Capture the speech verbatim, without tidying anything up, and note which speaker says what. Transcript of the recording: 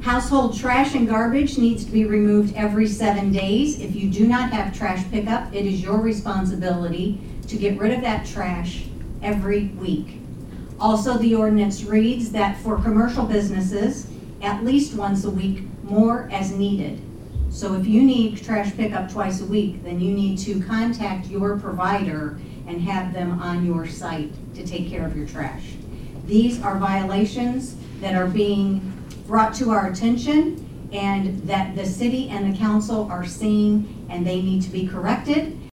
Speaker 1: Household trash and garbage needs to be removed every seven days. If you do not have trash pickup, it is your responsibility to get rid of that trash every week. Also, the ordinance reads that for commercial businesses, at least once a week, more as needed. So if you need trash pickup twice a week, then you need to contact your provider and have them on your site to take care of your trash. These are violations that are being brought to our attention and that the city and the council are seeing, and they need to be corrected.